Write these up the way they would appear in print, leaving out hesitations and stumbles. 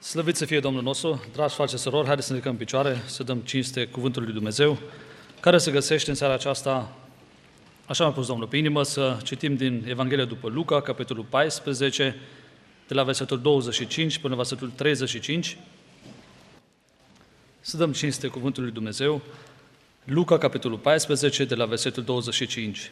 Slăvit să fie Domnul nostru, dragi frate și surori, haideți să ne ridicăm în picioare, să dăm cinste cuvântului lui Dumnezeu, care se găsește în seara aceasta, așa mi-a pus Domnul pe inimă, să citim din Evanghelia după Luca, capitolul 14, de la versetul 25 până la versetul 35. Să dăm cinste cuvântului lui Dumnezeu. Luca, capitolul 14, de la versetul 25.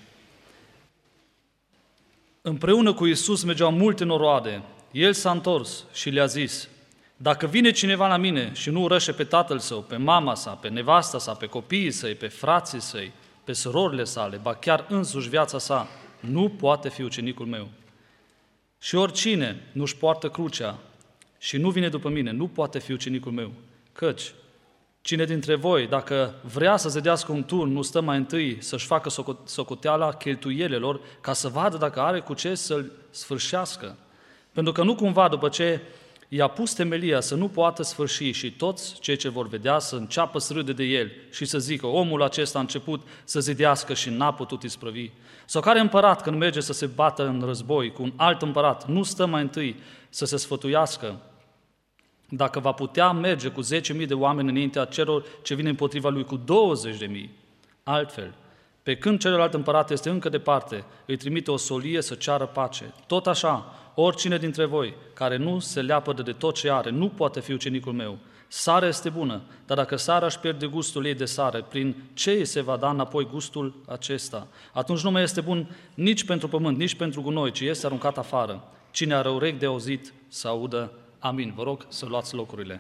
Împreună cu Iisus mergeau multe noroade. El s-a întors și le-a zis: dacă vine cineva la mine și nu urăște pe tatăl său, pe mama sa, pe nevasta sa, pe copiii săi, pe frații săi, pe surorile sale, ba chiar însuși viața sa, nu poate fi ucenicul meu. Și oricine nu-și poartă crucea și nu vine după mine, nu poate fi ucenicul meu. Căci cine dintre voi, dacă vrea să zădească un turn, nu stă mai întâi să-și facă socoteala cheltuielilor, ca să vadă dacă are cu ce să-l sfârșească? Pentru că nu cumva, după ce i-a pus temelia, să nu poată sfârși și toți cei ce vor vedea să înceapă să râde de el și să zică: omul acesta a început să zidească și n-a putut isprăvi. Sau care împărat, când merge să se bată în război cu un alt împărat, nu stă mai întâi să se sfătuiască dacă va putea merge cu 10.000 de oameni înaintea celor ce vine împotriva lui cu 20.000? Altfel, pe când celălalt împărat este încă departe, îi trimite o solie să ceară pace. Tot așa, oricine dintre voi care nu se leapădă de tot ce are, nu poate fi ucenicul meu. Sarea este bună, dar dacă sarea își pierde gustul ei de sare, prin ce îi se va da înapoi gustul acesta? Atunci nu mai este bun nici pentru pământ, nici pentru gunoi, ci este aruncat afară. Cine are urechi de auzit, să audă. Amin. Vă rog să luați locurile.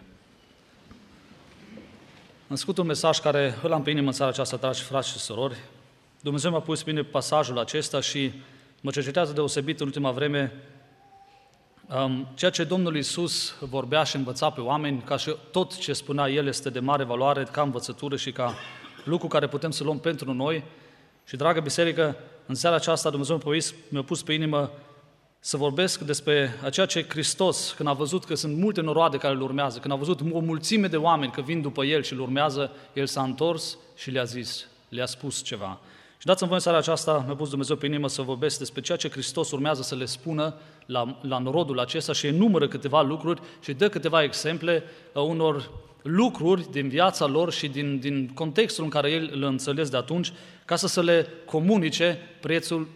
În scurt un mesaj care îl am pe inimă în seara aceasta, dragi frați și surori. Dumnezeu m-a pus pe mine pasajul acesta și mă cercetează deosebit în ultima vreme ceea ce Domnul Iisus vorbea și învăța pe oameni, ca și tot ce spunea El este de mare valoare ca învățătură și ca lucru care putem să luăm pentru noi. Și, dragă biserică, în seara aceasta Dumnezeu mi-a pus pe inimă să vorbesc despre ceea ce Hristos, când a văzut că sunt multe noroade care îl urmează, când a văzut o mulțime de oameni că vin după El și îl urmează, El s-a întors și le-a zis, le-a spus ceva. Și dați-mi voi în seara aceasta, mi-a pus Dumnezeu pe inimă să vorbesc despre ceea ce Hristos urmează să le spună la norodul acesta și enumără câteva lucruri și dă câteva exemple unor lucruri din viața lor și din contextul în care El îl înțeles de atunci, ca să le comunice prețul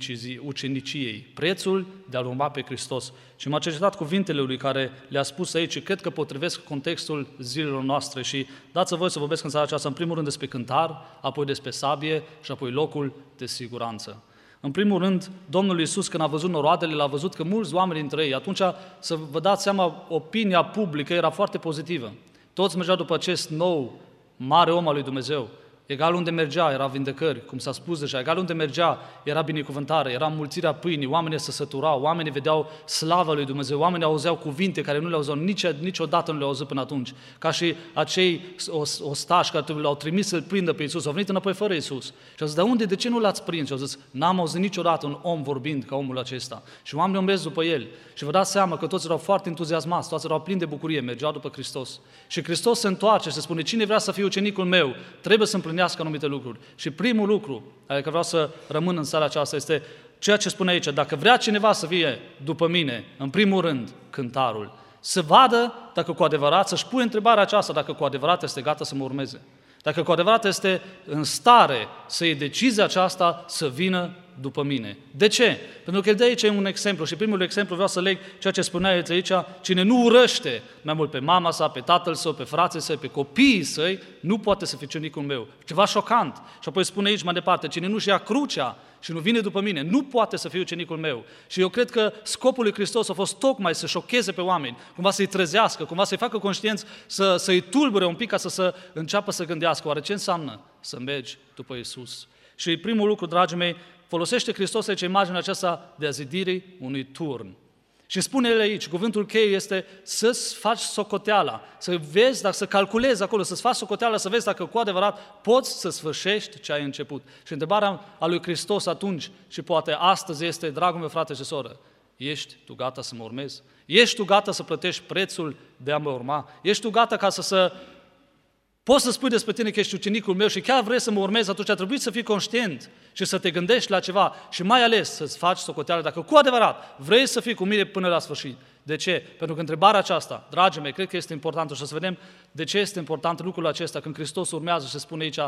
uceniciei, prețul de a-L urma pe Hristos. Și m-a cercetat cuvintele Lui care le-a spus aici și cred că potrivesc contextul zilelor noastre și dați-mi voi să vorbesc în seara aceasta în primul rând despre cântar, apoi despre sabie și apoi locul de siguranță. În primul rând, Domnul Iisus, când a văzut noroadele, l-a văzut că mulți oameni dintre ei, atunci, să vă dați seama, opinia publică era foarte pozitivă. Toți mergeau după acest nou, mare om al lui Dumnezeu. Egal unde mergea, era vindecări, cum s-a spus deja, egal unde mergea, era binecuvântare, era înmulțirea pâinii, oamenii se săturau, oamenii vedeau slava lui Dumnezeu, oamenii auzeau cuvinte care nu le auzeau niciodată nu le auzit până atunci. Ca și acei ostași care l-au trimis să-L prindă pe Iisus, au venit înapoi fără Iisus. Și au zis, de ce nu l-ați prins? Și au zis, n-am auzit niciodată un om vorbind ca omul acesta. Și oamenii au mers după El. Și vă dați seama că toți erau foarte entuziasmați, toți erau plini de bucurie, mergeau după Hristos. Și Hristos se întoarce și se spune, cine vrea să fie ucenicul meu, trebuie să împlinească anumite lucruri. Și primul lucru, adică vreau să rămân în seara aceasta, este ceea ce spune aici. Dacă vrea cineva să fie după mine, în primul rând, cântarul. Să vadă dacă cu adevărat, să-și pune întrebarea aceasta, dacă cu adevărat este gata să mă urmeze. Dacă cu adevărat este în stare să iei decizia aceasta să vină după mine. De ce? Pentru că el de aici e un exemplu și primul exemplu vreau să leg ceea ce spunea el aici, cine nu urăște mai mult pe mama sa, pe tatăl său, pe frații săi, pe copiii săi, nu poate să fie ucenicul meu. Ceva șocant. Și apoi spune aici mai departe, cine nu-și ia crucea și nu vine după mine, nu poate să fie ucenicul meu. Și eu cred că scopul lui Hristos a fost tocmai să șocheze pe oameni, cumva să-i trezească, cumva să-i facă conștienți, să-i tulbure un pic ca să înceapă să gândească. Oare ce înseamnă să mergi după Iisus? Și primul lucru, dragii mei, folosește Hristos aici imaginea aceasta de a zidirii unui turn. Și spune el aici, cuvântul cheie este să-ți faci socoteala, să vezi, dacă să calculezi acolo, să-ți faci socoteala, să vezi dacă cu adevărat poți să sfârșești ce ai început. Și întrebarea a lui Hristos atunci și poate astăzi este, dragul meu frate și soră, ești tu gata să mă urmezi? Ești tu gata să plătești prețul de a mă urma? Ești tu gata ca să poți să spui despre tine că ești ucenicul meu și chiar vrei să mă urmezi, atunci a trebuit să fii conștient și să te gândești la ceva și mai ales să-ți faci socoteală dacă cu adevărat vrei să fii cu mine până la sfârșit. De ce? Pentru că întrebarea aceasta, dragii mei, cred că este importantă și o să vedem de ce este important lucrul acesta când Hristos urmează și se spune aici,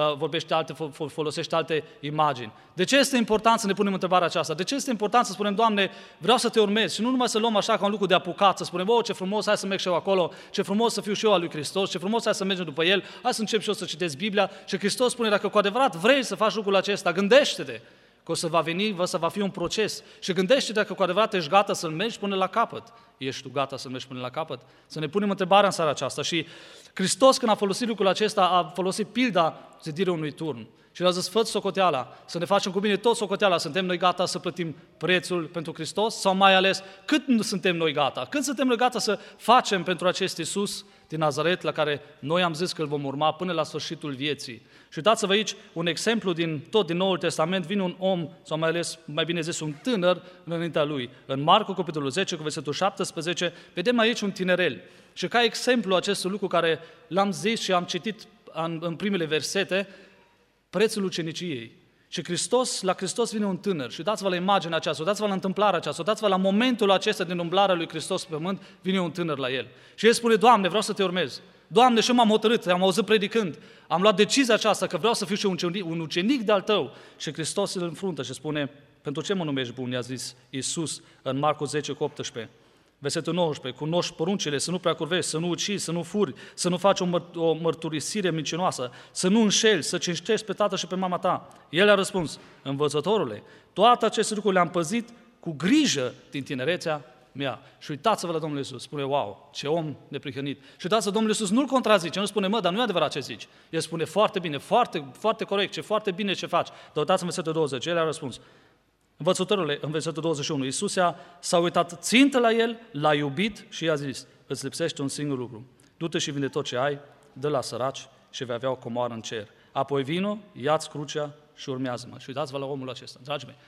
folosește alte imagini. De ce este important să ne punem întrebarea aceasta? De ce este important să spunem, Doamne, vreau să te urmez și nu numai să luăm așa ca un lucru de apucat, să spunem, ce frumos, hai să merg și eu acolo, ce frumos să fiu și eu al lui Hristos, ce frumos, hai să mergem după El, hai să încep și eu să citesc Biblia și Hristos spune, dacă cu adevărat vrei să faci lucrul acesta, gândește-te că o să va veni, să va fi un proces și gândește-te dacă cu adevărat ești gata să-L mergi până la capăt. Ești tu gata să mergi până la capăt? Să ne punem întrebarea în seara aceasta. Și Hristos, când a folosit lucrul acesta, a folosit pilda zidirii unui turn. Și le-a zis, fă-ți socoteala, să ne facem cu bine tot socoteala, suntem noi gata să plătim prețul pentru Hristos? Sau mai ales, cât nu suntem noi gata? Cât suntem noi gata să facem pentru acest Iisus din Nazaret, la care noi am zis că îl vom urma până la sfârșitul vieții? Și uitați-vă aici un exemplu din Noul Testament, vine un om, sau mai bine zis un tânăr înaintea lui. În Marcu, capitolul 10, cu versetul 17, vedem aici un tinerel. Și ca exemplu acest lucru care l-am zis și am citit în primele versete, prețul uceniciei. Și la Hristos vine un tânăr. Și uitați-vă la imaginea aceasta, uitați-vă la întâmplarea aceasta, uitați-vă la momentul acesta din umblarea lui Hristos pe pământ, vine un tânăr la el. Și el spune, Doamne, vreau să te urmez. Doamne, și eu m-am hotărât, am auzit predicând, am luat decizia aceasta că vreau să fiu și un ucenic de-al tău. Și Hristos îl înfruntă și spune, pentru ce mă numești bun? I-a zis Iisus în Marcu 10 cu 18. Versetul 19, cunoști poruncile, să nu prea curvești, să nu ucizi, să nu furi, să nu faci o mărturisire mincinoasă, să nu înșeli, să cinstești pe tată și pe mama ta. El a răspuns, învățătorule, toate aceste lucruri le-am păzit cu grijă din tinerețea mea. Și uitați-vă la Domnul Iisus, spune, wow, ce om neprihănit. Și uitați-vă, Domnul Iisus nu-l contrazice, nu spune, dar nu e adevărat ce zici. El spune, foarte bine, foarte, foarte corect, foarte bine ce faci. Dar uitați-vă versetul 20, el a răspuns, învățătorule, în versetul 21, Iisus s-a uitat țintă la el, l-a iubit și i-a zis, îți lipsește un singur lucru, du-te și vinde tot ce ai, dă la săraci și vei avea o comoară în cer. Apoi vino, ia-ți crucea și urmează-mă. Și uitați-vă la omul acesta, dragii mei.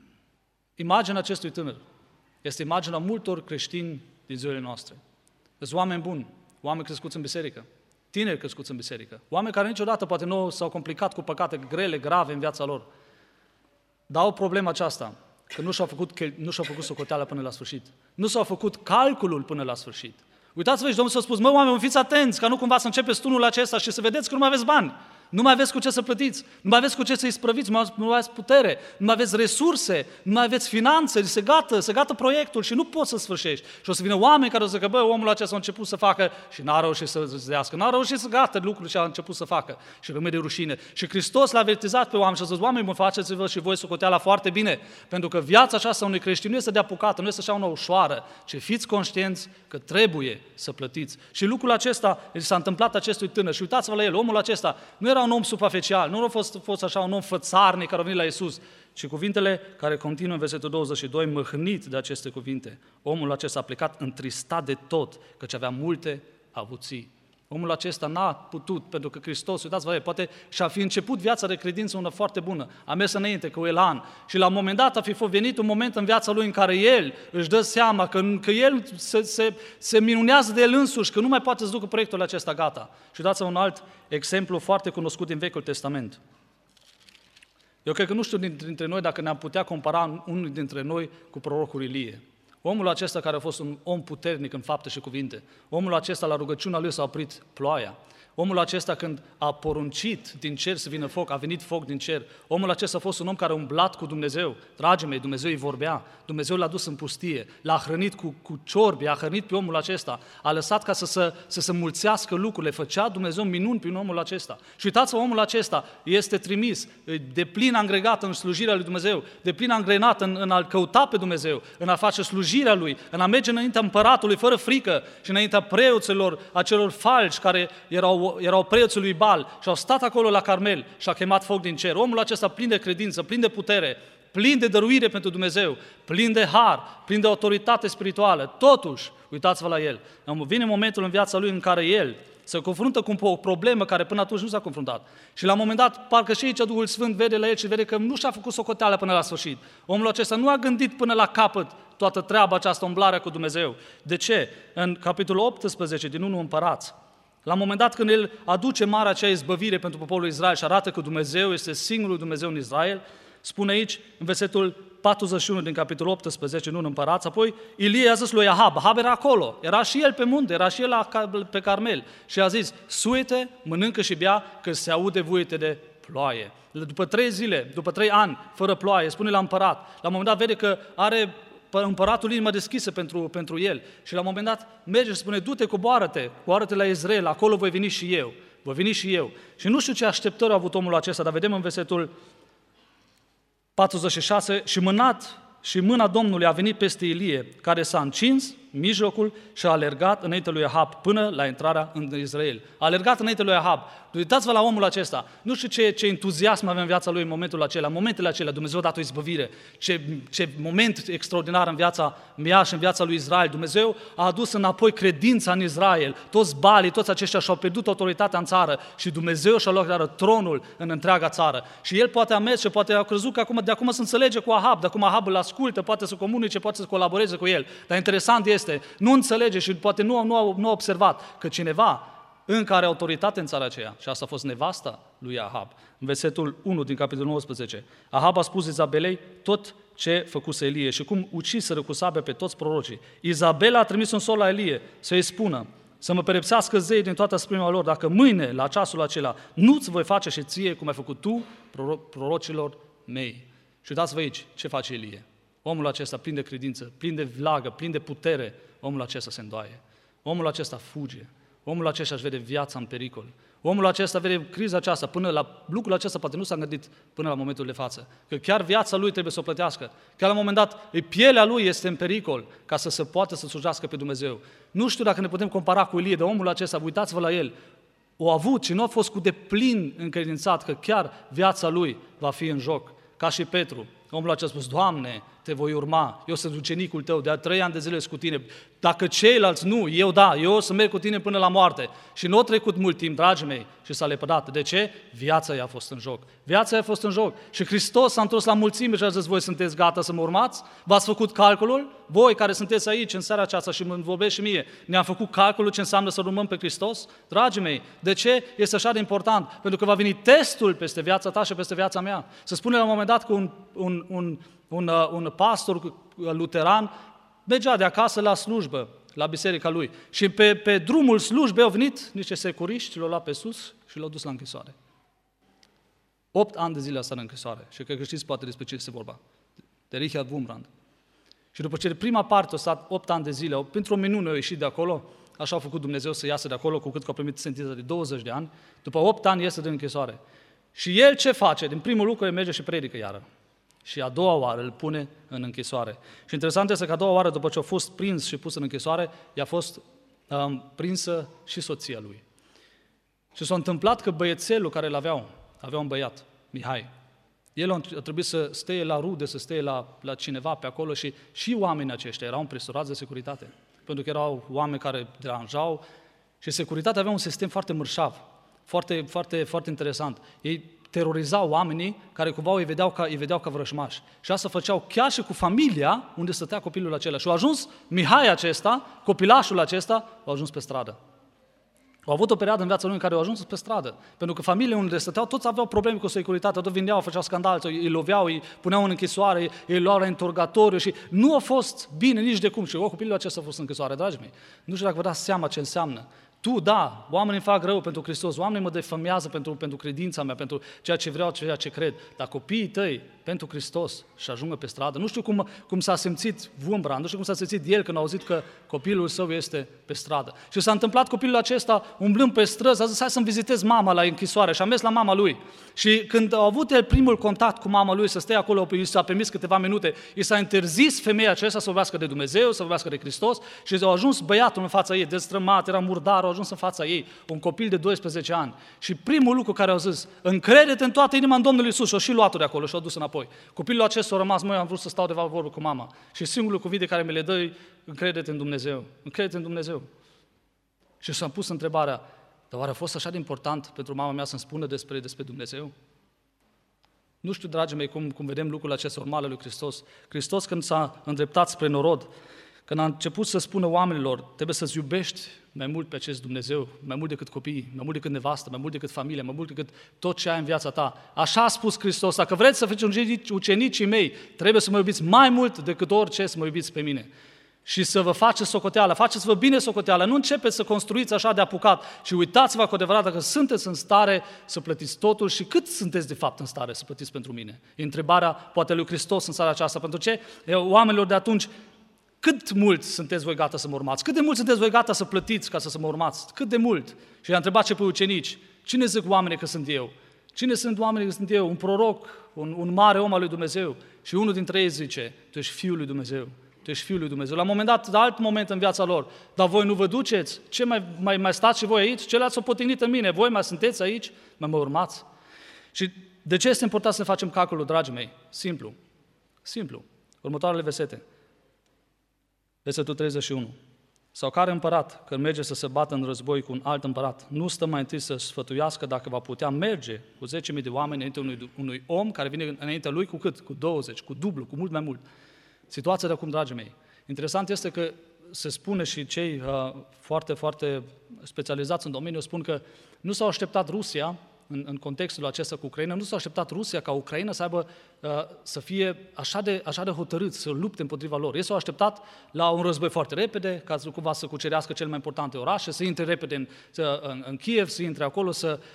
Imaginea acestui tânăr este imaginea multor creștini din zilele noastre. Sunt oameni buni, oameni crescuți în biserică, tineri crescuți în biserică, oameni care niciodată poate nu s-au complicat cu păcate grele, grave în viața lor. Dar au problema aceasta, că nu și-au făcut socoteala până la sfârșit. Nu s-au făcut calculul până la sfârșit. Uitați-vă și Domnul s-a spus, oameni, fiți atenți, ca nu cumva să începeți tunul acesta și să vedeți că nu mai aveți bani. Nu mai aveți cu ce să plătiți, nu mai aveți cu ce să-i sprăviți, nu mai aveți putere, nu mai aveți resurse, nu mai aveți finanțe, se gata proiectul și nu poți să sfârșești. Și o să vină oameni care o să zică, omul acesta a început să facă și n-a reușit să zădească, n-a reușit să gata lucrul ce a început să facă și rămâne de rușine. Și Hristos l-a avertizat pe oameni și a zis, oameni, faceți-vă și voi socoteala foarte bine, pentru că viața aceasta unui creștin nu este de apucată, nu este așa una ușoară, ci fiți conștienți că trebuie să plătiți. Și lucrul acesta s-a întâmplat acestui tânăr și uitați-vă la el, omul acesta nu era un om supraficial, nu a fost așa un om fățarnic care a venit la Iisus, ci cuvintele care continuă în versetul 22, mâhnit de aceste cuvinte. Omul acesta a plecat întristat de tot, căci avea multe avuții. Omul acesta n-a putut, pentru că Hristos, uitați-vă, poate și-a fi început viața de credință una foarte bună, a mers înainte cu elan și la un moment dat a fi venit un moment în viața lui în care el își dă seama că el se minunează de el însuși, că nu mai poate să ducă proiectul acesta gata. Și dați-vă un alt exemplu foarte cunoscut din Vechiul Testament. Eu cred că nu știu dintre noi dacă ne-am putea compara unul dintre noi cu prorocul Ilie. Omul acesta care a fost un om puternic în fapte și cuvinte, omul acesta la rugăciunea lui s-a oprit ploaia, omul acesta când a poruncit din cer să vină foc, a venit foc din cer, omul acesta a fost un om care a umblat cu Dumnezeu, dragii mei, Dumnezeu îi vorbea, Dumnezeu l-a dus în pustie, l-a hrănit cu ciorbi, a hrănit pe omul acesta, a lăsat ca să se mulțească lucrurile, făcea Dumnezeu minuni prin omul acesta. Și uitați-vă, omul acesta este trimis, de plin angregat în slujirea lui Dumnezeu, de plin angrenat în a-L căuta pe Dumnezeu, în a face slujirea Lui, în a merge înaintea împăratului fără frică și înaintea preoților, acelor falși care erau preoții lui Baal și au stat acolo la Carmel și a chemat foc din cer. Omul acesta plin de credință, plin de putere, plin de dăruire pentru Dumnezeu, plin de har, plin de autoritate spirituală. Totuși, uitați-vă la el, vine momentul în viața lui în care el se confruntă cu o problemă care până atunci nu s-a confruntat. Și la un moment dat, parcă și aici Duhul Sfânt vede la el și vede că nu și-a făcut socoteală până la sfârșit. Omul acesta nu a gândit până la capăt toată treaba aceasta, umblarea cu Dumnezeu. De ce? În capitolul 18 din 1 Împărați, la un moment dat când el aduce marea acea izbăvire pentru poporul Israel și arată că Dumnezeu este singurul Dumnezeu în Israel, spune aici, în versetul 41 din capitolul 18, nu în Împărați, apoi Ilie a zis lui Ahab, Ahab era acolo, era și el pe munte, era și el pe Carmel și a zis, suite, mănâncă și bea, că se aude vuiete de ploaie. După 3 zile, după 3 ani, fără ploaie, spune la împărat, la un moment dat vede că are împăratul inimă deschisă pentru el și la un moment dat merge și spune, du-te, coboară-te la Israel, acolo voi veni și eu. Și nu știu ce așteptări a avut omul acesta, dar vedem în versetul 46, și mâna Domnului a venit peste Ilie, care s-a încins în mijlocul și a alergat înainte lui Ahab până la intrarea în Israel. A alergat înainte lui Ahab. Uitați-vă la omul acesta. Nu știu ce entuziasm avea în viața lui în momentul acela. În momentele acelea Dumnezeu a dat o izbăvire. Ce moment extraordinar în viața mea și în viața lui Israel. Dumnezeu a adus înapoi credința în Israel. Toți balii, toți aceștia și-au pierdut autoritatea în țară și Dumnezeu și-a luat tronul în întreaga țară. Și el poate a mers și poate a crezut că de acum se înțelege cu Ahab, de acum Ahab îl ascultă, poate să comunice, poate să colaboreze cu el. Dar interesant este, nu înțelege și poate nu a observat că cineva încă are autoritate în țara aceea. Și asta a fost nevasta lui Ahab. În versetul 1 din capitolul 19. Ahab a spus Izabelei tot ce făcuse Elie și cum uciseră cu sabia pe toți prorocii. Izabela a trimis un sol la Elie să-i spună să mă pedepsească zeii din toată sprimea lor, dacă mâine, la ceasul acela, nu-ți voi face și ție cum ai făcut tu prorocilor mei. Și uitați-vă aici ce face Elie. Omul acesta plin de credință, plin de vlagă, plin de putere, omul acesta se îndoaie. Omul acesta fuge. Omul acesta își vede viața în pericol. Omul acesta vede criza aceasta, până la lucrul acesta poate nu s-a gândit până la momentul de față. Că chiar viața lui trebuie să o plătească. Chiar la un moment dat, pielea lui este în pericol ca să se poată să slujească pe Dumnezeu. Nu știu dacă ne putem compara cu Ilie, dar omul acesta, uitați-vă la el, o avut și nu a fost cu deplin încredințat că chiar viața lui va fi în joc. Ca și Petru. Omul acesta a spus, Doamne, te voi urma, eu sunt ucenicul tău, de 3 ani de zile cu tine. Dacă ceilalți nu, eu o să merg cu tine până la moarte. Și nu a trecut mult timp, dragii mei, și s-a lepădat. De ce? Viața i-a fost în joc. Viața i-a fost în joc. Și Hristos s-a întors la mulțime și a zis, voi sunteți gata să mă urmați? V-ați făcut calculul? Voi care sunteți aici în seara aceasta și mă vorbești și mie, ne-am făcut calculul ce înseamnă să urmăm pe Hristos? Dragii mei, de ce este așa de important? Pentru că va veni testul peste viața ta și peste viața mea. Se spune la un moment dat că un pastor luteran mergea de acasă la slujbă, la biserica lui. Și pe drumul slujbei au venit niște securiști, l-au luat pe sus și l-au dus la închisoare. 8 ani de zile a stat în închisoare. Și cred că știți poate despre ce se vorba. De Richard Wurmbrand. Și după ce de prima parte a stat 8 ani de zile, pentru o minune a ieșit de acolo, așa a făcut Dumnezeu să iasă de acolo, cu cât că a primit sentința de 20 de ani, după 8 ani iese din închisoare. Și el ce face? Din primul lucru el merge și predică iară. Și a doua oară îl pune în închisoare. Și interesant este că a doua oară, după ce a fost prins și pus în închisoare, i-a fost prinsă și soția lui. Și s-a întâmplat că băiețelul care avea un băiat, Mihai, el a trebuit să stea la rude, să stea la cineva pe acolo și oamenii aceștia erau împresurați de securitate. Pentru că erau oameni care deranjau și securitatea avea un sistem foarte mărșav, foarte, foarte, foarte interesant. Ei terorizau oamenii care cumva îi vedeau ca vrăjmași. Și asta făceau chiar și cu familia unde stătea copilul acela. Și a ajuns Mihai acesta, copilașul acesta, a ajuns pe stradă. Au avut o perioadă în viața lui în care au ajuns pe stradă. Pentru că familiile unde stăteau, toți aveau probleme cu securitatea, toți vindeau, făceau scandal, îi loveau, îi puneau în închisoare, îi luau la interrogatoriu și nu a fost bine nici de cum. Și copilul acesta a fost în închisoare, dragii mei. Nu știu dacă vă dați seama ce înseamnă. Oamenii fac rău pentru Hristos, oamenii mă defămează pentru credința mea, pentru ceea ce vreau, ceea ce cred, dar copiii tăi, pentru Hristos, și ajungă pe stradă. Nu știu cum s-a simțit Wurmbrand, nu știu cum s-a simțit el când a auzit că copilul său este pe stradă. Și s-a întâmplat copilul acesta, umblând pe străzi, a zis, hai să-mi vizitez mama la închisoare și a mers la mama lui. Și când a avut el primul contact cu mama lui, să stea acolo, i s-a permis câteva minute, i s-a interzis femeia aceasta să vorbească de Dumnezeu, să vorbească de Hristos și a ajuns băiatul în fața ei, destrămat, era murdar, a ajuns în fața ei, un copil de 12 ani. Și primul lucru care au zis, încrede-te în toată inima în Domnul Iisus, și-o și luat-o de acolo și-o dus înapoi. Copilul acesta a rămas, am vrut să stau de vorbă cu mama. Și singurul cuvânt care mi le dă, încrede-te în Dumnezeu, încrede-te în Dumnezeu. Și s-a pus întrebarea, dar oare a fost așa de important pentru mama mea să-mi spună despre Dumnezeu? Nu știu, dragii mei, cum vedem lucrul acesta urmale lui Hristos. Hristos când s-a îndreptat spre norod, când a început să spună oamenilor, trebuie să-ți iubești mai mult pe acest Dumnezeu, mai mult decât copiii, mai mult decât nevastă, mai mult decât familie, mai mult decât tot ce ai în viața ta. Așa a spus Hristos, dacă vreți să fiți ucenicii mei, trebuie să mă iubiți mai mult decât orice să mă iubiți pe mine. Și să vă faceți socoteală, faceți-vă bine socoteală, nu începeți să construiți așa de apucat, ci uitați-vă cu adevărat dacă sunteți în stare să plătiți totul și cât sunteți de fapt în stare să plătiți pentru mine. E întrebarea poate lui Hristos în seara aceasta, pentru ce oamenilor de atunci, cât mult sunteți voi gata să mă urmați? Cât de mult sunteți voi gata să plătiți ca să mă urmați? Cât de mult? Și i-a întrebat ce pe ucenici, cine zic oamenii că sunt eu? Cine sunt oamenii că sunt eu? Un proroc, un mare om al lui Dumnezeu. Și unul dintre ei zice, tu ești Fiul lui Dumnezeu. Tu ești Fiul lui Dumnezeu. La un moment dat, la alt moment în viața lor, dar voi nu vă duceți? Ce mai stați și voi aici? Ce l-ați potignit în mine? Voi mai sunteți aici? Mai mă urmați? Și de ce este important să ne facem calculul, dragii mei? Simplu. Următoarele versete. Versetul 31. Sau care împărat, când merge să se bată în război cu un alt împărat, nu stă mai întâi să sfătuiască dacă va putea merge cu 10.000 de oameni înainte unui om care vine înaintea lui cu cât? Cu 20, cu dublu, cu mult mai mult. Situația de acum, dragii mei. Interesant este că se spune și cei foarte, foarte specializați în domeniu spun că nu s-au așteptat Rusia, în contextul acesta cu Ucraina, nu s-a așteptat Rusia ca Ucraina să aibă, să fie așa de hotărâți, să lupte împotriva lor. Ei s-au așteptat la un război foarte repede, ca cumva să cucerească cele mai importante orașe, să intre repede în Kiev, să intre acolo,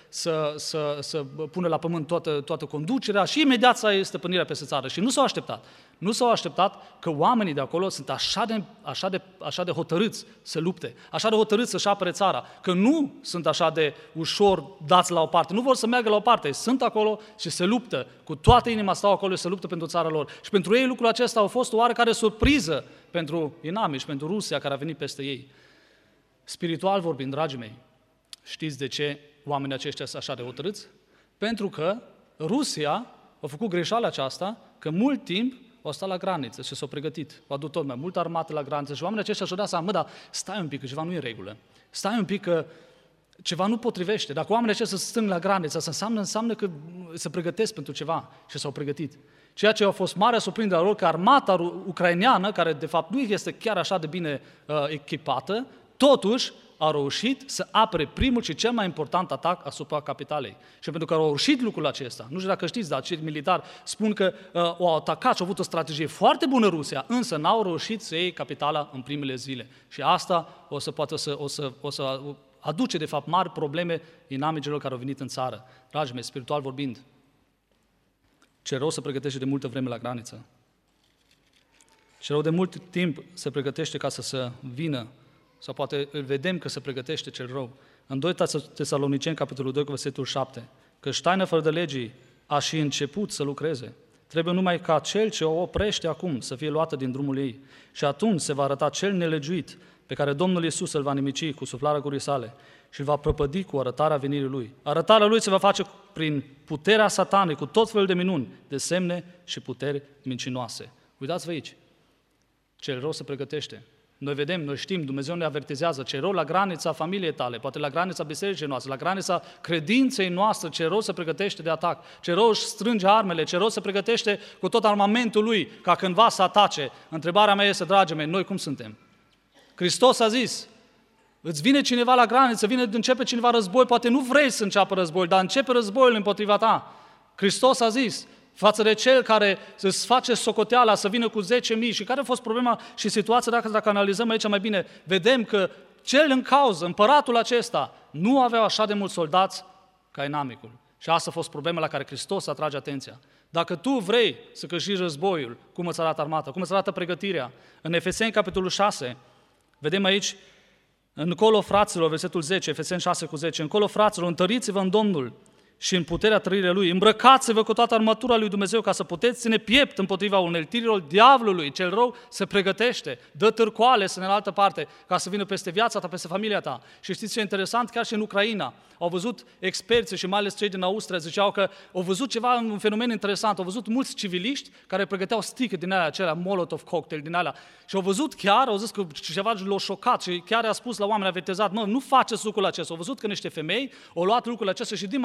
să pună la pământ toată conducerea și imediat să ai stăpânirea peste țară. Și nu s-au așteptat. Nu s-au așteptat că oamenii de acolo sunt așa de hotărâți să lupte, așa de hotărâți să-și apere țara, că nu sunt așa de ușor dați la o parte, nu vor să meargă la o parte, sunt acolo și se luptă, cu toată inima stau acolo și se luptă pentru țara lor. Și pentru ei lucrul acesta a fost o oarecare surpriză pentru inamici, pentru Rusia care a venit peste ei. Spiritual vorbind, dragii mei, știți de ce oamenii aceștia sunt așa de hotărâți? Pentru că Rusia a făcut greșeala aceasta, că mult timp au stat la graniță și s-au pregătit. Au adus tot mai multă armată la graniță și oamenii aceștia și-au dat seama, dar stai un pic, că ceva nu e în regulă. Stai un pic că ceva nu potrivește. Dacă oamenii aceștia se strâng la graniță, asta înseamnă că se pregătesc pentru ceva și s-au pregătit. Ceea ce a fost marea surprindere a lor, că armata ucraineană, care de fapt nu este chiar așa de bine echipată, totuși a reușit să apere primul și cel mai important atac asupra capitalei. Și pentru că au reușit lucrul acesta, nu știu dacă știți, dar cei militari spun că au atacat și au avut o strategie foarte bună Rusia, însă n-au reușit să iei capitala în primele zile. Și asta o să aduce, de fapt, mari probleme inamicilor care au venit în țară. Dragii mei, spiritual vorbind, ce rău se pregătește de multă vreme la graniță. Ce rău de mult timp se pregătește ca să se vină, sau poate îl vedem că se pregătește cel rău. În 2 Tesaloniceni, capitolul 2, versetul 7, că taină fără de legii a și început să lucreze. Trebuie numai ca cel ce o oprește acum să fie luată din drumul ei. Și atunci se va arăta cel nelegiuit pe care Domnul Iisus îl va nimici cu suflarea gurii sale și îl va prăpădi cu arătarea venirii Lui. Arătarea Lui se va face prin puterea satanei, cu tot felul de minuni, de semne și puteri mincinoase. Uitați-vă aici, cel rău se pregătește. Noi vedem, noi știm, Dumnezeu ne avertizează, ce rău la granița familiei tale, poate la granița bisericii noastre, la granița credinței noastre, ce rău se pregătește de atac, ce rău își strânge armele, ce rău se pregătește cu tot armamentul lui, ca cândva să atace. Întrebarea mea este, dragii mei, noi cum suntem? Hristos a zis, îți vine cineva la graniță, începe cineva război, poate nu vrei să înceapă război, dar începe războiul împotriva ta. Hristos a zis, față de cel care îți face socoteala să vină cu 10.000 și care a fost problema și situația, dacă analizăm aici mai bine, vedem că cel în cauză, împăratul acesta, nu avea așa de mulți soldați ca inamicul. Și asta a fost problema la care Hristos atrage atenția. Dacă tu vrei să câștigi războiul, cum îți arată armata, cum îți arată pregătirea, în Efeseni, capitolul 6, vedem aici, încolo fraților, versetul 10, Efeseni 6 cu 10, încolo fraților, întăriți-vă în Domnul și în puterea trăirii Lui, îmbrăcați-vă cu toată armătura lui Dumnezeu ca să puteți ține piept împotriva uneltirilor diavolului. Cel rău se pregătește, dă târcoale în altă parte ca să vină peste viața ta, peste familia ta. Și știți ce e interesant? Chiar și în Ucraina au văzut experții și mai ales cei din Austria ziceau că au văzut ceva, un fenomen interesant, au văzut mulți civiliști care pregăteau sticle din alea, acelea Molotov cocktail din alea și au văzut chiar, au zis că ceva l-a șocat și chiar a spus la oameni avertizat, nu faceți lucrul acesta. Au văzut că niște femei au luat lucrul acesta și din mașină au aruncat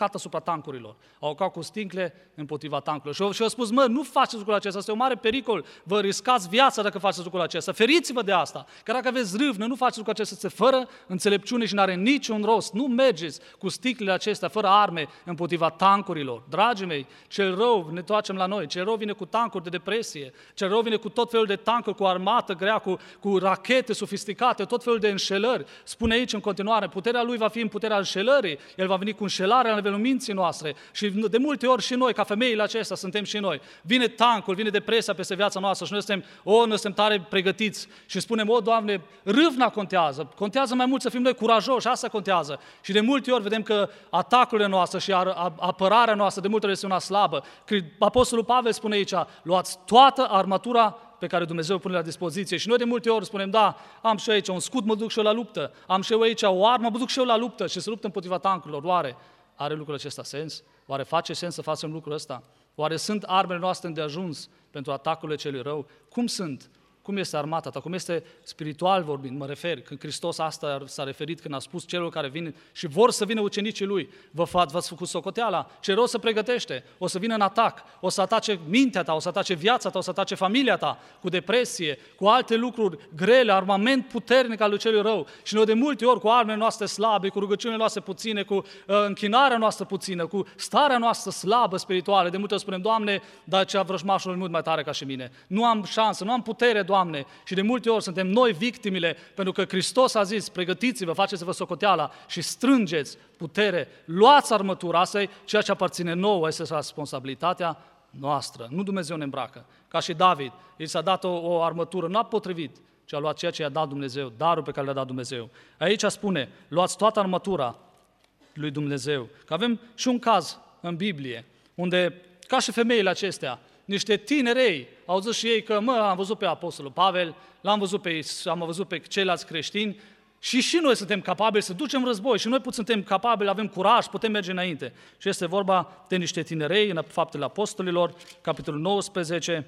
aruncat asupra tancurilor. Au aruncat cu stincle împotriva tancurilor. Și au spus, nu faceți lucrul acesta, este un mare pericol, vă riscați viața dacă faceți lucrul acesta, feriți-vă de asta. Că dacă aveți râvnă, nu faceți lucrul acesta, este fără înțelepciune și nu are niciun rost. Nu mergeți cu sticlele acestea, fără arme, împotriva tancurilor. Dragii mei, cel rău, ne întoarcem la noi, cel rău vine cu tancuri de depresie, cel rău vine cu tot felul de tancuri, cu armată grea, cu rachete sofisticate, tot felul de înșelări. Spune aici în continuare, puterea lui va fi în puterea înșelării, el va veni cu înșelarea la nivelul minții noastre și de multe ori și noi, ca femeile acestea, suntem și noi. Vine tancul, vine depresia peste viața noastră și noi suntem tare pregătiți și spunem, Doamne, râvna contează mai mult să fim noi curajoși, asta contează. Și de multe ori vedem că atacurile noastre și apărarea noastră de multe ori este una slabă. Apostolul Pavel spune aici, luați toată armatura pe care Dumnezeu pune la dispoziție. Și noi de multe ori spunem, da, am și eu aici un scut, mă duc și eu la luptă, am și eu aici o armă, mă duc și eu la luptă și se luptă împotriva tancurilor. Oare are lucrul acesta sens? Oare face sens să facem lucrul ăsta? Oare sunt armele noastre îndeajuns pentru atacurile celui rău? Cum sunt? Cum este armata ta? Cum este spiritual vorbind? Mă refer, când Hristos asta s-a referit când a spus celor care vin și vor să vină ucenicii lui, v-ați făcut socoteala, ce rău se pregătește, o să vină în atac, o să atace mintea ta, o să atace viața ta, o să atace familia ta, cu depresie, cu alte lucruri grele, armament puternic al lui celui rău. Și noi de multe ori cu armele noastre slabe, cu rugăciunile noastre puține, cu închinarea noastră puțină, cu starea noastră slabă spirituală, de multe ori spunem, Doamne, dar cea vrăjmașul e mult mai tare ca și mine. Nu am șansă, nu am putere, Doamne, și de multe ori suntem noi victimele, pentru că Hristos a zis, pregătiți-vă, faceți-vă socoteala și strângeți putere, luați armătura, asta e ceea ce aparține nouă, este responsabilitatea noastră, nu Dumnezeu ne îmbracă. Ca și David, i s-a dat o armătură, nu a potrivit, ci a luat ceea ce i-a dat Dumnezeu, darul pe care le-a dat Dumnezeu. Aici spune, luați toată armătura lui Dumnezeu, că avem și un caz în Biblie, unde, ca și femeile acestea, niște tinerei au zis și ei că, am văzut pe Apostolul Pavel, am văzut pe ceilalți creștini și noi suntem capabili să ducem război și noi suntem capabili, avem curaj, putem merge înainte. Și este vorba de niște tinerei în Faptele Apostolilor, capitolul 19,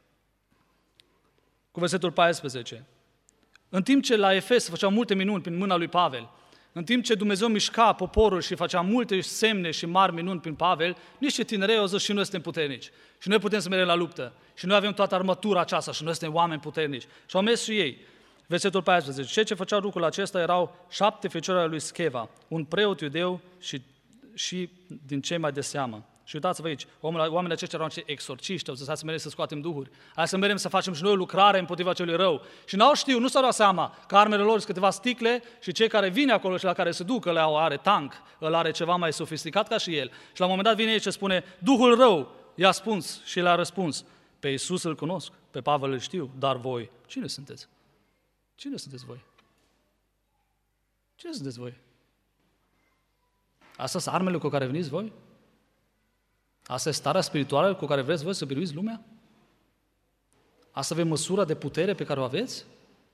cu versetul 14. În timp ce la Efes făceau multe minuni prin mâna lui Pavel, în timp ce Dumnezeu mișca poporul și făcea multe semne și mari minuni prin Pavel, niște tinerei au zis și noi suntem puternici. Și noi putem să mergem la luptă. Și noi avem toată armătura aceasta și noi suntem oameni puternici. Și au mers și ei. Versetul 14. Cei ce făceau lucrul acesta erau 7 feciori ale lui Scheva, un preot iudeu și din cei mai de seamă. Și uitați-vă aici, oamenii aceștia erau niște exorciști, au zis, hai să mergem să scoatem duhuri, hai să mergem să facem și noi o lucrare împotriva celui rău. Și nu s-au dat seama că armele lor sunt câteva sticle și cei care vin acolo și la care se duc, ăla are tank, ăla are ceva mai sofisticat ca și el. Și la un moment dat vine aici și spune, Duhul rău i-a spus și le-a răspuns, pe Iisus îl cunosc, pe Pavel îl știu, dar voi, cine sunteți? Cine sunteți voi? Cine sunteți voi? Astea sunt armele cu care veniți voi? Asta e starea spirituală cu care vreți voi să biruiți lumea? Asta e măsura de putere pe care o aveți?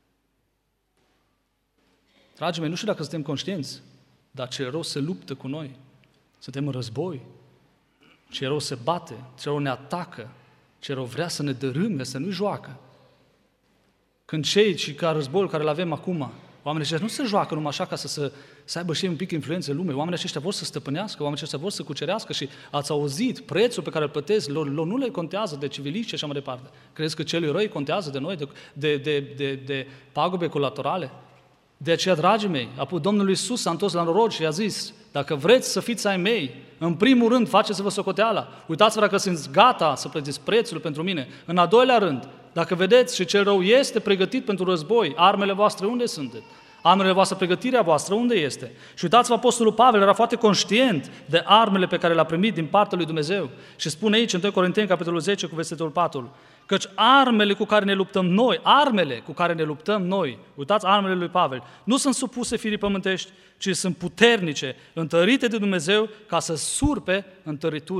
Dragii mei, nu știu dacă suntem conștienți, dar cel rău se luptă cu noi. Suntem în război. Cel rău se bate, cel rău ne atacă, cel rău vrea să ne dărâme, să nu-i joacă. Când cei și ca războiul care îl avem acum, oamenii aceștia nu se joacă numai așa ca să aibă și ei un pic influență în lume. Oamenii aceștia vor să stăpânească, oamenii aceștia vor să cucerească și ați auzit prețul pe care îl plătesc, lor nu le contează de civiliști și așa mai departe. Credeți că celui răi contează de noi, de pagube colaterale? De aceea, dragii mei, apoi Domnul Iisus s-a întors la noroc și a zis, dacă vreți să fiți ai mei, în primul rând faceți-vă socoteala. Uitați-vă dacă sunteți gata să plătiți prețul pentru mine. În al doilea rând, dacă vedeți și cel rău este pregătit pentru război, armele voastre unde sunt? Armele voastre, pregătirea voastră unde este? Și uitați-vă, Apostolul Pavel era foarte conștient de armele pe care le-a primit din partea lui Dumnezeu. Și spune aici, în 2 Corinteni, capitolul 10, cu versetul 4, căci armele cu care ne luptăm noi, uitați armele lui Pavel, nu sunt supuse firii pământești, ci sunt puternice, întărite de Dumnezeu ca să surpe întăriturile,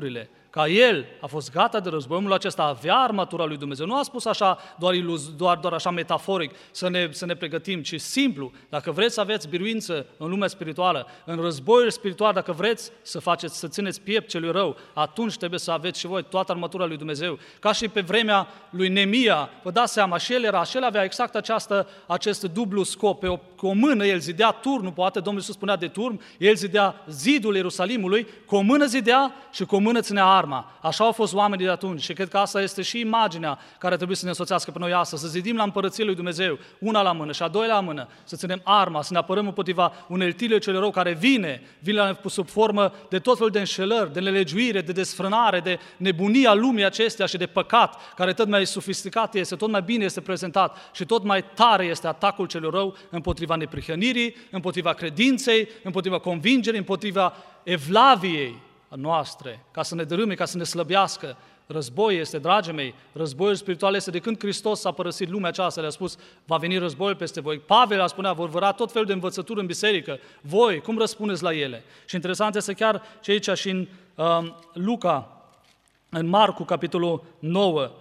Ca el a fost gata de război, omul acesta avea armatura lui Dumnezeu. Nu a spus așa doar așa metaforic să ne pregătim, ci simplu. Dacă vreți să aveți biruință în lumea spirituală, în războiul spiritual, dacă vreți să țineți piept celui rău, atunci trebuie să aveți și voi toată armatura lui Dumnezeu. Ca și pe vremea lui Neemia, vă dați seama, și el avea exact acest dublu scop. Cu o mână el zidea turnul, poate Domnul Iisus spunea de turn, el zidea zidul Ierusalimului, cu o mână zidea și cu o mână ținea arma. Așa au fost oamenii de atunci și cred că asta este și imaginea care trebuie să ne însoțească pe noi astăzi, să zidim la împărăția lui Dumnezeu, una la mână și a doua la mână, să ținem arma, să ne apărăm împotriva uneltilei celui rău care vine sub formă de tot felul de înșelări, de nelegiuire, de desfrânare, de nebunia lumii acestea și de păcat, care tot mai sofisticat este, tot mai bine este prezentat și tot mai tare este atacul celui rău împotriva neprihănirii, împotriva credinței, împotriva convingerii, împotriva evlaviei noastre, ca să ne dărâme, ca să ne slăbească. Război este, dragii mei, războiul spiritual este de când Hristos a părăsit lumea aceasta, le-a spus, va veni războiul peste voi. Pavel a spunea, vor văra tot felul de învățături în biserică. Voi, cum răspundeți la ele? Și interesant este chiar ce aici și în Luca, în Marcu, capitolul 9,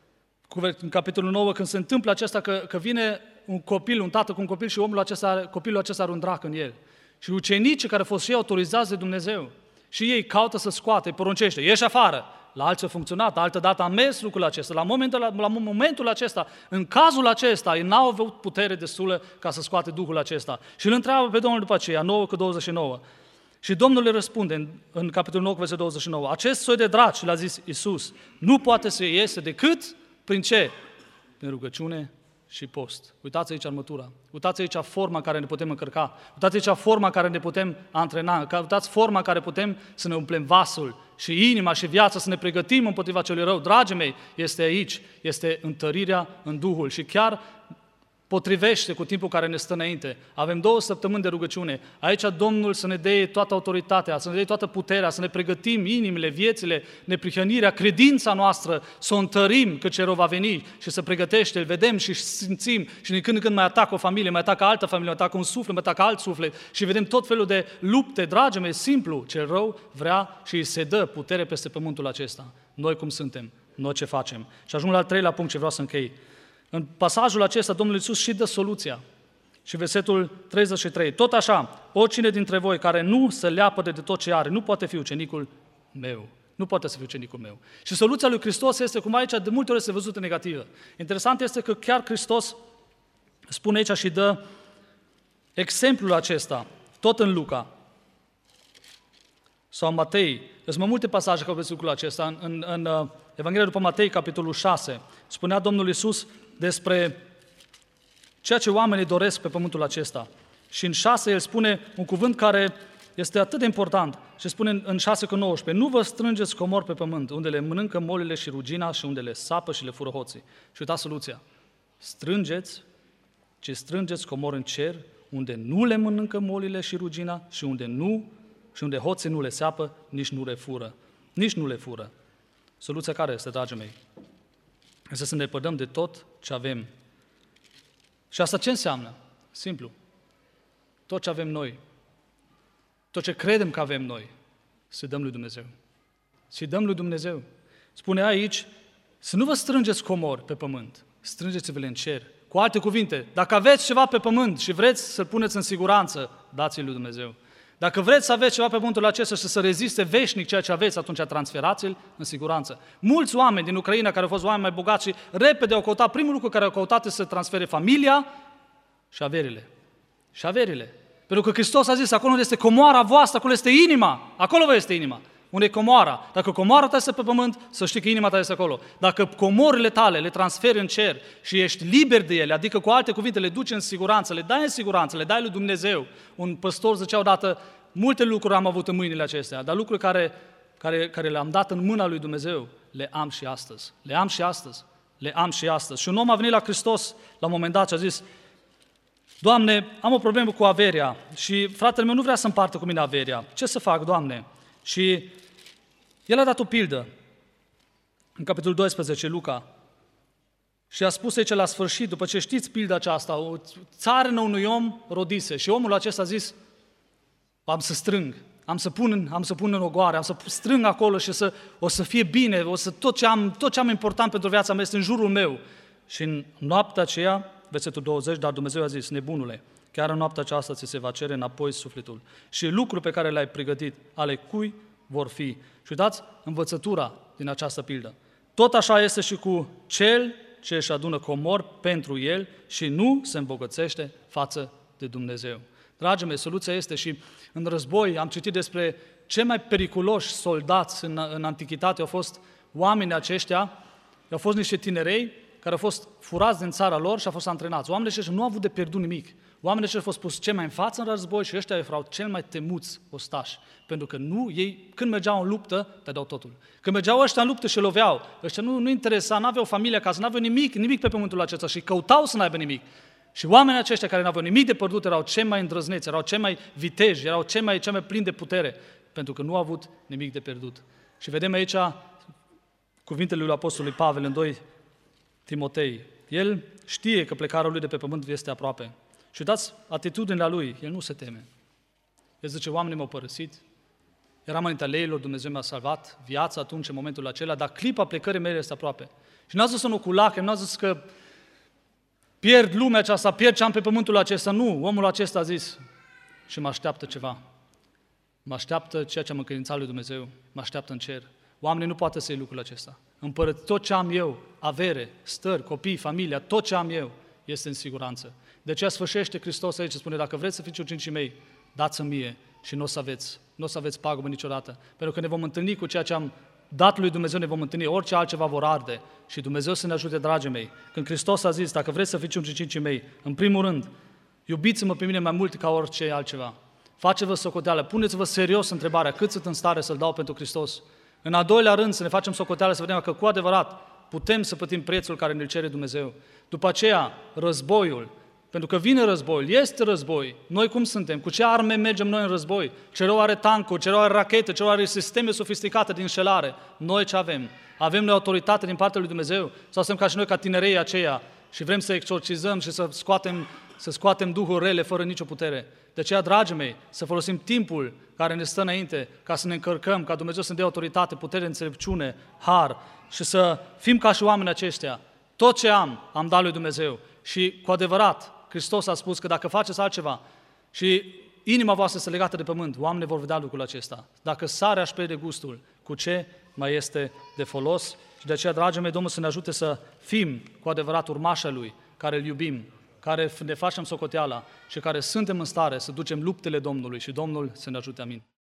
în capitolul 9, când se întâmplă acesta că vine un tată cu un copil și copilul acesta are un drac în el. Și ucenicii care au fost și ei autorizați de Dumnezeu și ei caută să scoate, îi poruncește, ieși afară. La alții a funcționat, altă dată a mers lucrul acesta. La momentul acesta, în cazul acesta, ei n-au avut putere destulă ca să scoate Duhul acesta. Și îl întreabă pe Domnul după aceea, 9:29. Și Domnul le răspunde în capitolul 9, versetul 29, acest soi de draci, le-a zis Iisus, nu poate să iese decât prin ce? Prin rugăciune și post. Uitați aici armătura, uitați aici forma în care ne putem încărca, uitați aici forma în care ne putem antrena, uitați forma în care putem să ne umplem vasul și inima și viața, să ne pregătim împotriva celui rău. Dragii mei, este aici, este întărirea în Duhul și chiar potrivește cu timpul care ne stă înainte. Avem 2 săptămâni de rugăciune. Aici Domnul să ne dea toată autoritatea, să ne dea toată puterea, să ne pregătim inimile, viețile, neprihănirea, credința noastră, să o întărim că ce rău va veni și să pregătește, îl vedem și simțim și din când în când mai atacă o familie, mai atacă altă familie, mai atacă un suflet, mai atacă alt suflet și vedem tot felul de lupte. Dragii mei, simplu, cel rău vrea și îi se dă putere peste pământul acesta. Noi cum suntem? Noi ce facem? Și ajung la al 3-lea punct ce vreau să închei. În pasajul acesta, Domnul Iisus și dă soluția. Și versetul 33. Tot așa, oricine dintre voi care nu se leapăde de tot ce are, nu poate fi ucenicul meu. Nu poate să fie ucenicul meu. Și soluția lui Hristos este, cum aici de multe ori este văzută negativă. Interesant este că chiar Hristos spune aici și dă exemplul acesta, tot în Luca sau în Matei. Sunt mai multe pasaje care lucrul acesta. În Evanghelia după Matei, capitolul 6, spunea Domnul Iisus despre ceea ce oamenii doresc pe pământul acesta. Și în 6 el spune un cuvânt care este atât de important și spune în 6:19, nu vă strângeți comori pe pământ, unde le mănâncă molile și rugina și unde le sapă și le fură hoții. Și uitați soluția. Strângeți comori în cer, unde nu le mănâncă molile și rugina și unde hoții nu le sapă, nici nu le fură. Nici nu le fură. Soluția care este, dragii mei? Este să ne depărtăm de tot ce avem. Și asta ce înseamnă? Simplu. Tot ce avem noi, tot ce credem că avem noi, să dăm lui Dumnezeu. Să dăm lui Dumnezeu. Spune aici, să nu vă strângeți comori pe pământ, strângeți-vă-le în cer. Cu alte cuvinte, dacă aveți ceva pe pământ și vreți să-l puneți în siguranță, dați-l lui Dumnezeu. Dacă vreți să aveți ceva pe pământul acesta și să reziste veșnic ceea ce aveți, atunci transferați-l în siguranță. Mulți oameni din Ucraina, care au fost oameni mai bogați și repede au căutat, primul lucru care au căutat este să transfere familia și averile. Și averile. Pentru că Hristos a zis, acolo unde este comoara voastră, acolo este inima. Acolo vă este inima. Unde e comoara. Dacă comoara ta este pe pământ, să știi că inima ta este acolo. Dacă comorile tale le transferi în cer și ești liber de ele, adică cu alte cuvinte le duci în siguranță, le dai în siguranță, le dai lui Dumnezeu. Un păstor zicea odată, multe lucruri am avut în mâinile acestea, dar lucruri care le-am dat în mâna lui Dumnezeu, le am și astăzi. Le am și astăzi. Le am și astăzi. Și un om a venit la Hristos la un moment dat și a zis, Doamne, am o problemă cu averia și fratele meu nu vrea să împartă cu mine averia. Ce să fac, Doamne? Și el a dat o pildă în capitolul 12, Luca, și a spus aici la sfârșit, după ce știți pilda aceasta, o țarână unui om rodise și omul acesta a zis, am să strâng. am să pun în ogoare, am să strâng acolo și o să fie bine, tot ce am important pentru viața mea este în jurul meu. Și în noaptea aceea, versetul 20, dar Dumnezeu a zis, nebunule, chiar în noaptea aceasta ți se va cere înapoi sufletul. Și lucrul pe care le-ai pregătit, ale cui vor fi. Și uitați învățătura din această pildă. Tot așa este și cu cel ce își adună comori pentru el și nu se îmbogățește față de Dumnezeu. Dragii mei, soluția este și în război, am citit despre cei mai periculoși soldați în antichitate, au fost oamenii aceștia, au fost niște tinerei care au fost furați din țara lor și au fost antrenați. Oamenii aceștia nu au avut de pierdut nimic. Oamenii aceștia au fost pus cei mai în față în război și ăștia erau cel mai temuți ostași. Pentru că ei, când mergeau în luptă, dădeau totul. Când mergeau ăștia în luptă și loveau, ăștia nu interesa, n-aveau familie acasă, n-aveau nimic pe pământul acesta și căutau să n-aibă nimic. Și oamenii aceștia care n-aveau nimic de pierdut erau cei mai îndrăzneți, erau cei mai viteji, erau cei mai plini de putere, pentru că nu au avut nimic de pierdut. Și vedem aici cuvintele lui Apostolului Pavel în 2 Timotei. El știe că plecarea lui de pe pământ este aproape. Și uitați atitudinea lui, el nu se teme. El zice, oamenii m-au părăsit, eram înaintea leilor, Dumnezeu mi-a salvat viața atunci, în momentul acela, dar clipa plecării mele este aproape. Și n-a zis cu lacrimi, n-a zis că pierd lumea aceasta, pierd ce am pe pământul acesta. Nu, omul acesta a zis și mă așteaptă ceva. Mă așteaptă ceea ce am încredințat lui Dumnezeu, mă așteaptă în cer. Oamenii nu poate să iei lucrul acesta. Tot ce am eu, avere, stări, copii, familia, tot ce am eu este în siguranță. De aceea sfârșește Hristos aici, spune, dacă vreți să fiți ucenicii mei, dați-mi mie și nu o să aveți pagubă niciodată. Pentru că ne vom întâlni cu ceea ce am dat lui Dumnezeu, ne vom întâlni, orice altceva vor arde. Și Dumnezeu să ne ajute, dragii mei. Când Hristos a zis, dacă vreți să fiți ucenicii mei, în primul rând, iubiți-mă pe mine mai mult ca orice altceva. Faceți-vă socoteală, puneți-vă serios întrebarea, cât sunt în stare să-L dau pentru Hristos. În al doilea rând, să ne facem socoteală, să vedem că cu adevărat putem să plătim prețul care ne-l cere Dumnezeu. După aceea, războiul, pentru că vine războiul, este război. Noi cum suntem? Cu ce arme mergem noi în război? Celor are tancuri, celor are rachete, celor are sisteme sofisticate de înșelare. Noi ce avem? Avem noi autoritate din partea lui Dumnezeu? Sau suntem ca și noi, ca tinereii aceia și vrem să exorcizăm și să scoatem duhuri rele fără nicio putere? De aceea, dragii mei, să folosim timpul care ne stă înainte ca să ne încărcăm, ca Dumnezeu să ne dea autoritate, putere, înțelepciune, har și să fim ca și oamenii aceștia. Tot ce am dat lui Dumnezeu. Și cu adevărat, Hristos a spus că dacă faceți altceva și inima voastră este legată de pământ, oamenii vor vedea lucrul acesta. Dacă sarea își pierde gustul, cu ce mai este de folos? Și de aceea, dragii mei, Domnul să ne ajute să fim cu adevărat urmașa Lui, care îl iubim, care ne facem socoteala și care suntem în stare să ducem luptele Domnului și Domnul să ne ajute. Amin.